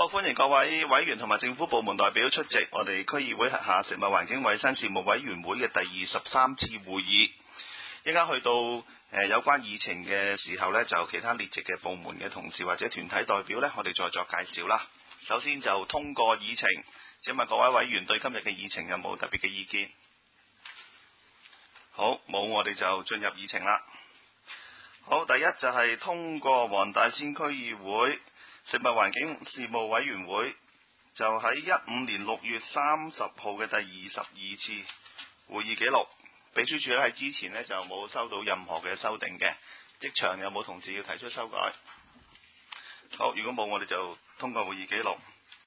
好，歡迎各位委員同埋政府部門代表出席我哋區議會轄下食物環境衞生事務委員會嘅第23次會議。一陣間去到有關議程嘅時候呢，就其他列席嘅部門嘅同事或者團體代表呢，我哋再作介紹啦。首先就通過議程，請問各位委員對今日嘅議程有冇特別嘅意見？好，冇，我哋就進入議程啦。好，第一就係通過黃大仙區議會食物環境事務委員會就喺15年6月30號嘅第22次會議記錄。秘書處喺之前呢就冇收到任何嘅修訂嘅，即場有冇同事要提出修改？好，如果冇，我哋就通過會議記錄。